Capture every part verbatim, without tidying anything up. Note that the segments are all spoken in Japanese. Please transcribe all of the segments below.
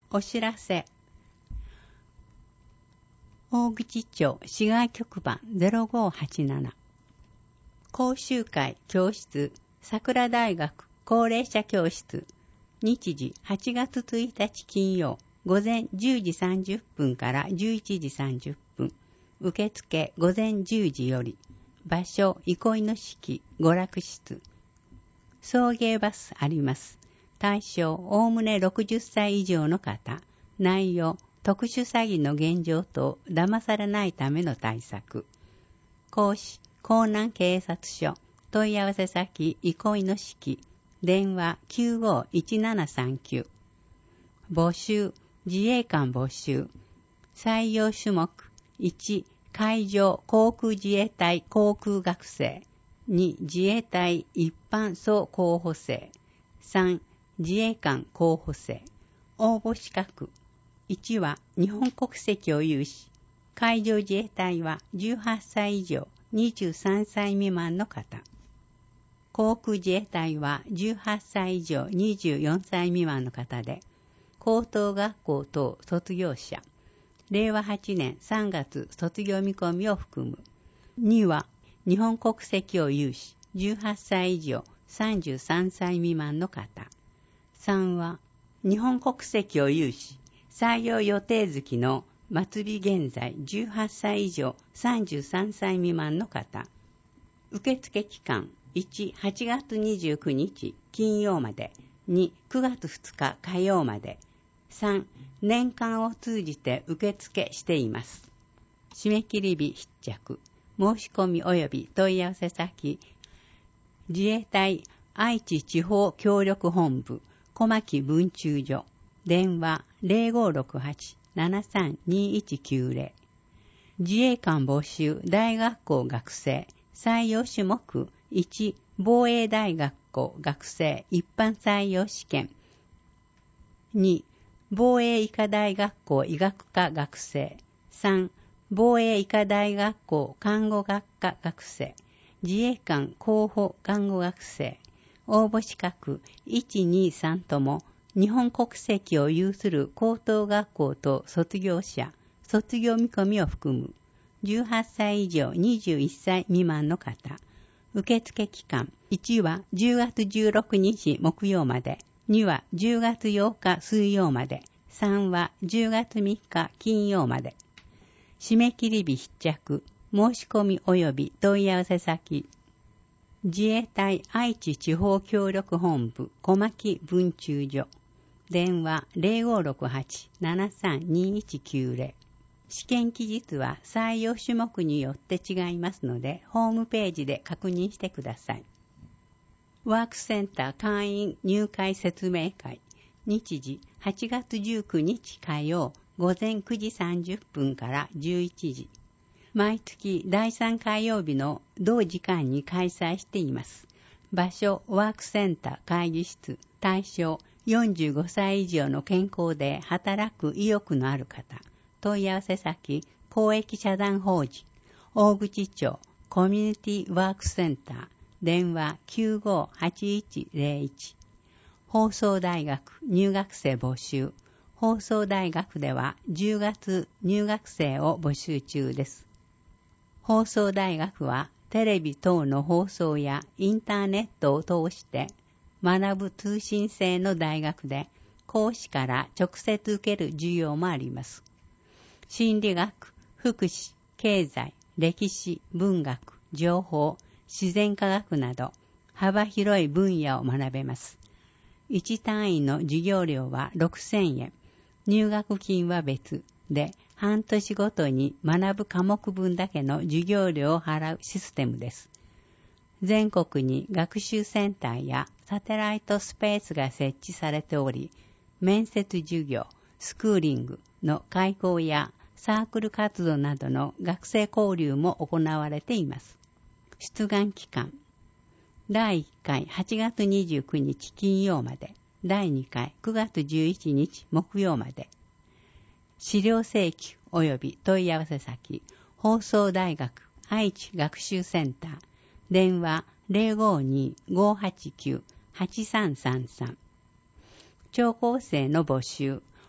お知らせ。大口町市外局番 ゼロごはちなな 講習会教室桜大学高齢者教室日時はちがつついたち金曜午前じゅうじさんじゅっぷんからじゅういちじさんじゅっぷん受付午前じゅうじより場所憩いの式娯楽室送迎バスあります。対象おおむねろくじゅっさい以上の方。内容特殊詐欺の現状と騙されないための対策。講師江南警察署問い合わせ先憩いの式電話きゅうごいちななさんきゅう募集自衛官募集採用種目いち海上航空自衛隊航空学生に自衛隊一般総候補生さん自衛官候補生応募資格いちは日本国籍を有し海上自衛隊はじゅうはっさい以上にじゅうさんさい未満の方航空自衛隊はじゅうはっさい以上にじゅうよんさい未満の方で高等学校等卒業者れいわはちねんさんがつ卒業見込みを含むには日本国籍を有しじゅうはっさい以上さんじゅうさんさい未満の方さんは日本国籍を有し採用予定月の末日現在じゅうはっさい以上さんじゅうさんさい未満の方受付期間いち、はちがつにじゅうくにち金曜までに、くがつふつか火曜までさん、年間を通じて受付しています。締め切り日必着申し込み及び問い合わせ先自衛隊愛知地方協力本部小牧分駐所電話 ゼロごろくはち ななさん にいちきゅうゼロ 自衛官募集大学校学生採用種目いち防衛大学校学生一般採用試験に防衛医科大学校医学科学生さん防衛医科大学校看護学科学生自衛官候補看護学生応募資格いち、に、さんとも日本国籍を有する高等学校と卒業者卒業見込みを含むじゅうはっさい以上にじゅういっさい未満の方受付期間いちはじゅうがつじゅうろくにち木曜までにはじゅうがつようか水曜までさんはじゅうがつみっか金曜まで締め切り日必着申し込み及び問い合わせ先自衛隊愛知地方協力本部小牧分駐所電話 ゼロごろくはち ななさん にいちきゅうゼロ試験期日は採用種目によって違いますのでホームページで確認してください。ワークセンター会員入会説明会日時はちがつじゅうくにち火曜午前くじさんじゅっぷんからじゅういちじ毎月だいさん火曜日の同時間に開催しています。場所ワークセンター会議室対象よんじゅうごさい以上の健康で働く意欲のある方問い合わせ先公益社団法人大口町コミュニティワークセンター電話 きゅうごはちいちゼロいち 放送大学入学生募集放送大学ではじゅうがつ入学生を募集中です。放送大学はテレビ等の放送やインターネットを通して学ぶ通信制の大学で講師から直接受ける授業もあります。心理学、福祉、経済、歴史、文学、情報、自然科学など幅広い分野を学べます。いち単位の授業料はろくせんえん、入学金は別で半年ごとに学ぶ科目分だけの授業料を払うシステムです。全国に学習センターやサテライトスペースが設置されており、面接授業、スクーリングの開講やサークル活動などの学生交流も行われています。出願期間だいいっかいはちがつにじゅうくにち金曜まで、だいにかいくがつじゅういちにち木曜まで。資料請求及び問い合わせ先、放送大学愛知学習センター、電話 ゼロごに ごはちきゅう はちさんさんさん。聴講生の募集、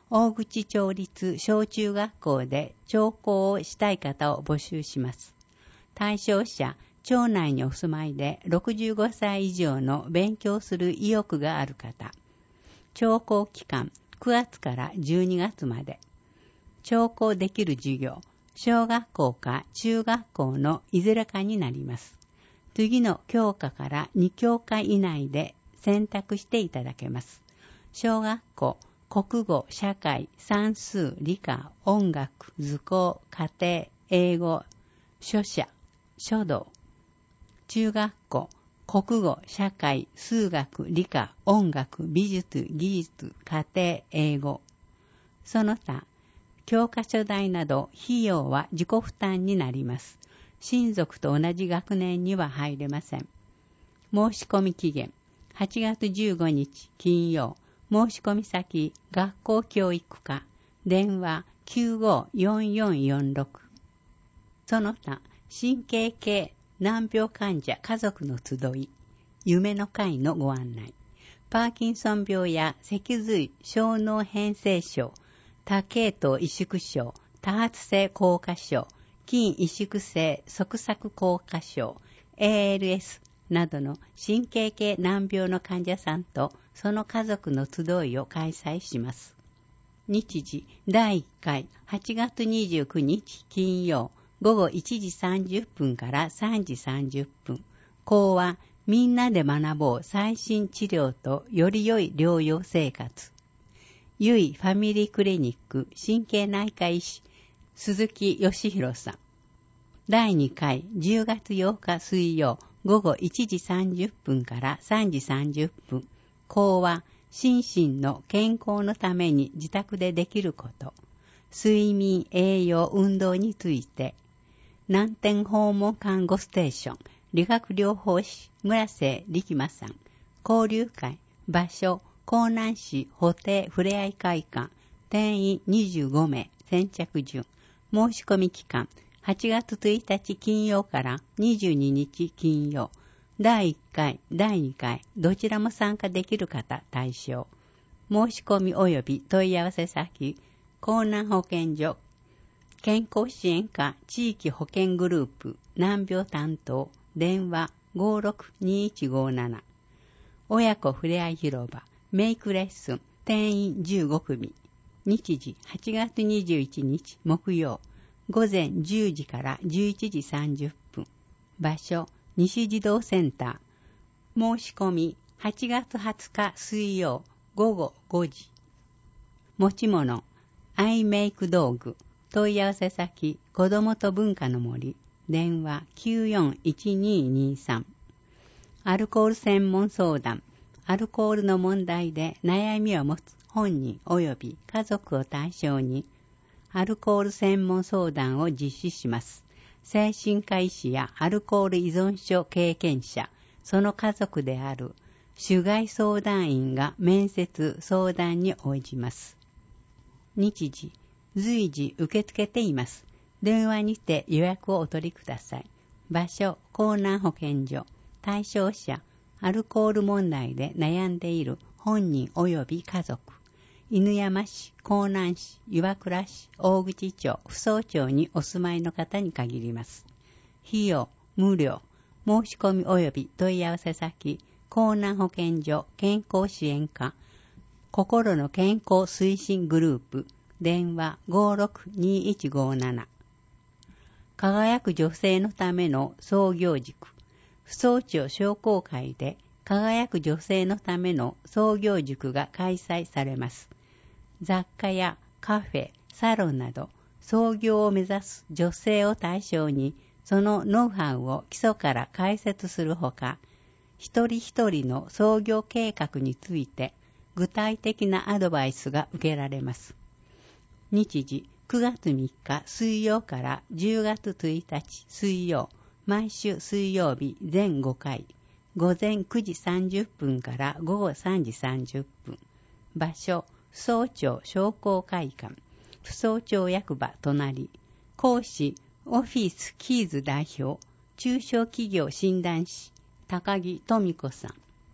大口町立小中学校で聴講をしたい方を募集します。対象者、町内にお住まいでろくじゅうごさい以上の勉強する意欲がある方。聴講期間、くがつからじゅうにがつまで。聴講できる授業、小学校か中学校のいずれかになります。次の教科からに教科以内で選択していただけます。小学校、国語、社会、算数、理科、音楽、図工、家庭、英語、書写、書道。中学校、国語、社会、数学、理科、音楽、美術、技術、家庭、英語。その他、教科書代など費用は自己負担になります。親族と同じ学年には入れません。申し込み期限、はちがつじゅうごにち金曜。申し込み先、学校教育課、電話 きゅうごーよんよんよんろく。その他、神経系難病患者家族の集い、夢の会のご案内。パーキンソン病や脊髄小脳変性症、多系統萎縮症、多発性硬化症、筋萎縮性側索硬化症、エーエルエス などの神経系難病の患者さんとその家族の集いを開催します。日時だいいっかいはちがつにじゅうくにち金曜ごごいちじさんじゅっぷんからさんじさんじゅっぷん。講話みんなで学ぼう最新治療とより良い療養生活。ゆいファミリークリニック神経内科医師鈴木義弘さん。だいにかいじゅうがつようか水曜ごごいちじさんじゅっぷんからさんじさんじゅっぷん。講話心身の健康のために自宅でできること。睡眠、栄養、運動について。南天訪問看護ステーション理学療法士村瀬力馬さん。交流会場所江南市保定ふれあい会館定員にじゅうごめい先着順。申し込み期間はちがつついたち金曜からにじゅうににち金曜。だいいっかい、だいにかいどちらも参加できる方対象。申し込み及び問い合わせ先江南保健所健康支援課地域保健グループ難病担当電話 ごーろくにいちごーなな。親子ふれあい広場メイクレッスン定員じゅうごくみ。日時はちがつにじゅういちにち木曜ごぜんじゅうじからじゅういちじさんじゅっぷん。場所西児童センター。申し込みはちがつはつか水曜ごごごじ。持ち物アイメイク道具問い合わせ先子どもと文化の森電話 きゅうよんいちににさん。アルコール専門相談アルコールの問題で悩みを持つ本人及び家族を対象にアルコール専門相談を実施します。精神科医師やアルコール依存症経験者、その家族である主外相談員が面接相談に応じます。日時随時受け付けています。電話にて予約をお取りください。場所、江南保健所。対象者、アルコール問題で悩んでいる本人及び家族。犬山市、江南市、岩倉市、大口町、扶桑町にお住まいの方に限ります。費用、無料。申し込み及び問い合わせ先、江南保健所健康支援課。心の健康推進グループ。電話 ごーろくにいちごーなな。輝く女性のための創業塾。扶桑町商工会で輝く女性のための創業塾が開催されます。雑貨やカフェ、サロンなど創業を目指す女性を対象にそのノウハウを基礎から解説するほか、一人一人の創業計画について具体的なアドバイスが受けられます。日時くがつみっか水曜からじゅうがつついたち水曜、毎週水曜日全ごかい、ごぜんくじさんじゅっぷんからごごさんじさんじゅっぷん。場所、扶桑町商工会館、扶桑町役場隣。講師、オフィスキーズ代表、中小企業診断士、高木富子さん。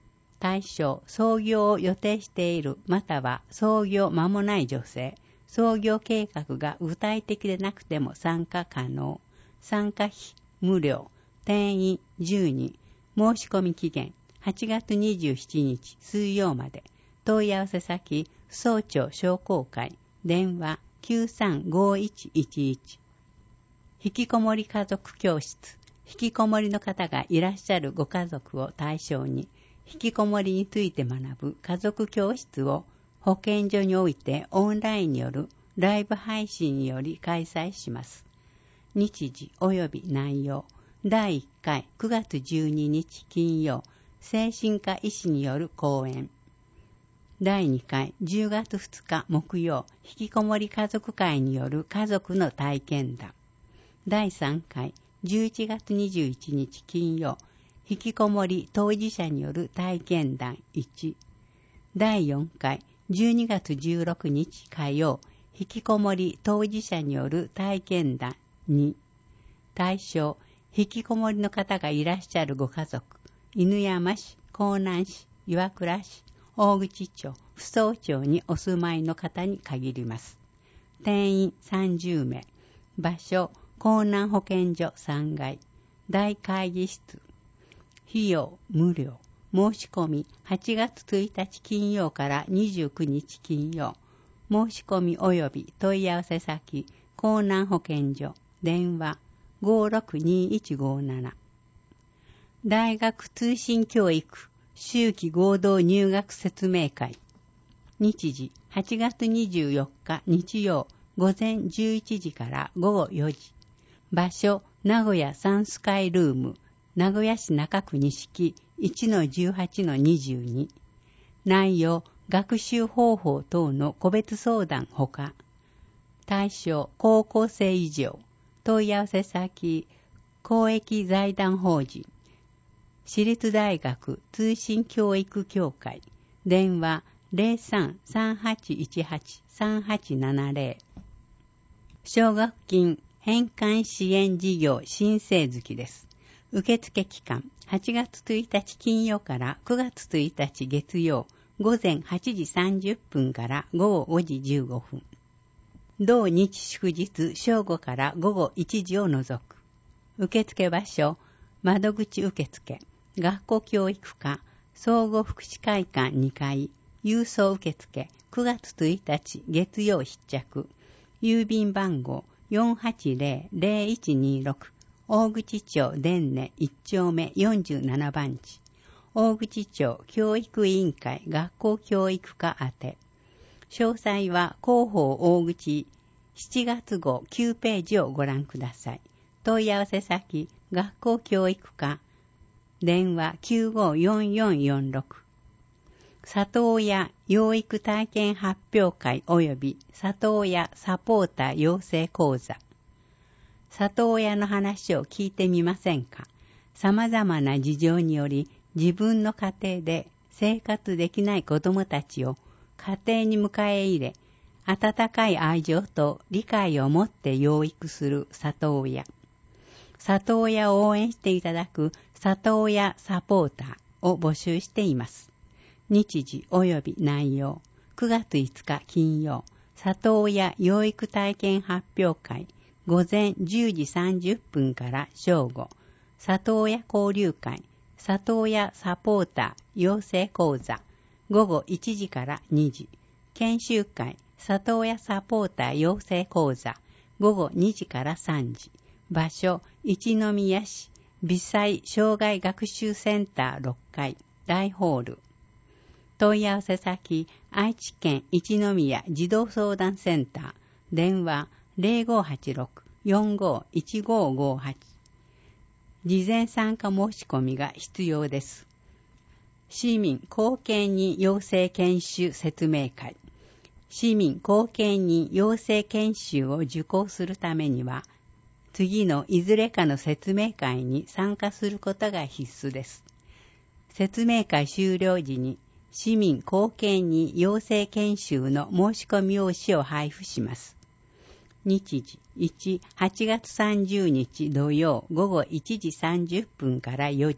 対象、創業を予定している、または創業間もない女性、創業計画が具体的でなくても参加可能。参加費無料。定員じゅうにん。申し込み期限はちがつにじゅうしちにち水曜まで。問い合わせ先、総長商工会。電話きゅうさんごいちいちいち。引きこもり家族教室。引きこもりの方がいらっしゃるご家族を対象に、引きこもりについて学ぶ家族教室を保健所においてオンラインによるライブ配信により開催します。日時及び内容。だいいっかいくがつじゅうににち金曜、精神科医師による講演。だいにかいじゅうがつふつか木曜、引きこもり家族会による家族の体験談。だいさんかいじゅういちがつにじゅういちにち金曜、引きこもり当事者による体験談いち。だいよんかいじゅうにがつじゅうろくにち火曜、引きこもり当事者による体験談に。対象、引きこもりの方がいらっしゃるご家族、犬山市、江南市、岩倉市、大口町、扶桑町にお住まいの方に限ります。定員さんじゅうめい。場所、江南保健所さんがい。大会議室。費用無料。申し込みはちがつついたち金曜からにじゅうくにち金曜。申し込み及び問い合わせ先、江南保健所。電話ごろくにいちごなな。大学通信教育秋季合同入学説明会。日時はちがつにじゅうよっか日曜午前じゅういちじからごごよじ。場所名古屋サンスカイルーム。名古屋市中区西 いちのじゅうはちのにじゅうに。内容学習方法等の個別相談ほか。対象高校生以上。問い合わせ先、公益財団法人、私立大学通信教育協会、電話 ゼロさん さんはちいちはち さんはちななゼロ。奨学金返還支援事業申請月です。受付期間、はちがつついたち金曜からくがつついたち月曜、午前はちじさんじゅっぷんからごごごじじゅうごふん。同日祝日正午から午後いちじを除く。受付場所、窓口受付、学校教育課、総合福祉会館にかい、郵送受付、くがつついたち月曜必着、郵便番号 よんはちゼロ ゼロいちにろく、大口町伝根いっちょうめよんじゅうななばんち、大口町教育委員会学校教育課宛て。詳細は広報大口しちがつごうきゅうページをご覧ください。問い合わせ先、学校教育課、電話きゅうごよんよんよんろく。里親養育体験発表会及び里親サポーター養成講座。里親の話を聞いてみませんか？様々な事情により自分の家庭で生活できない子どもたちを家庭に迎え入れ、温かい愛情と理解を持って養育する里親。里親を応援していただく里親サポーターを募集しています。日時及び内容。くがついつか金曜、里親養育体験発表会、午前じゅうじさんじゅっぷんから正午、里親交流会、里親サポーター養成講座、ごごいちじからにじ、研修会、里親サポーター養成講座、ごごにじからさんじ、場所、一宮市、微細障害学習センターろっかい、大ホール。問い合わせ先、愛知県一宮児童相談センター、電話ゼロごはちろく よんごいちごごはち。事前参加申し込みが必要です。市民後見人養成研修説明会。市民後見人養成研修を受講するためには、次のいずれかの説明会に参加することが必須です。説明会終了時に、市民後見人養成研修の申し込み用紙を配布します。日時いち、はちがつさんじゅうにち土曜午後いちじさんじゅっぷんからよじ、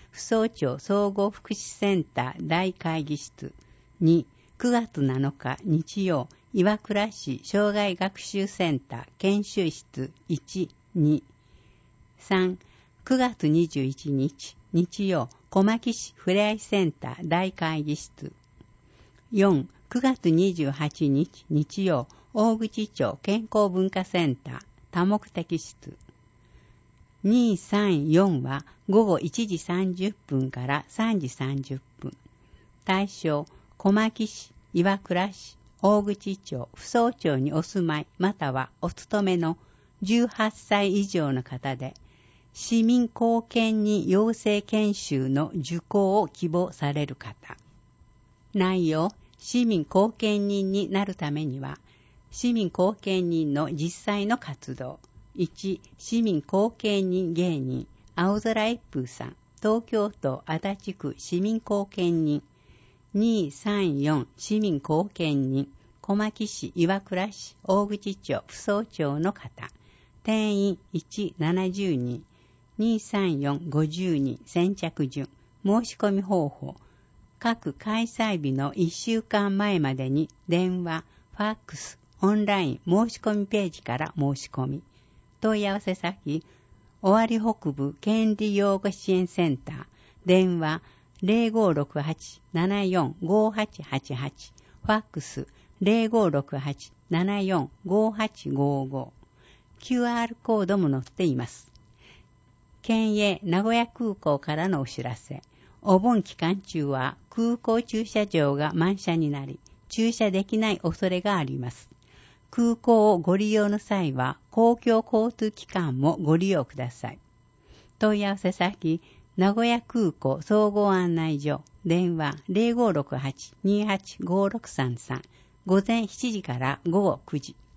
府総庁総合福祉センター大会議室。に、くがつなのか日曜、岩倉市障害学習センター研修室いち、に。さん、くがつにじゅういちにち日曜、小牧市ふれあいセンター大会議室。よん、くがつにじゅうはちにち日曜、大口町健康文化センター多目的室。に、さん、よんはごごいちじさんじゅっぷんからさんじさんじゅっぷん。対象、小牧市、岩倉市、大口町、府総町にお住まいまたはお勤めのじゅうはっさい以上の方で、市民貢献人養成研修の受講を希望される方。内容、市民貢献人になるためには、市民貢献人の実際の活動。いち、市民貢献人芸人、青空一風さん、東京都足立区市民貢献人。に、さん、よん、市民貢献人、小牧市、岩倉市、大口町、府総町の方。定員いち、ななじゅうにん。に、さん、よん、ごじゅうにん、先着順。申し込み方法。各開催日のいっしゅうかんまえまでに電話、ファックス、オンライン申し込みページから申し込み。問い合わせ先、尾張北部権利擁護支援センター。電話、ゼロごろくはち ななよん ごはちはちはち。ファックス、ゼロごろくはち ななよん ごはちごご。キューアール コードも載っています。県営名古屋空港からのお知らせ。お盆期間中は空港駐車場が満車になり、駐車できない恐れがあります。空港をご利用の際は、公共交通機関もご利用ください。問い合わせ先、名古屋空港総合案内所、電話ゼロごろくはち にはちごろくさんさん、午前しちじから午後くじ。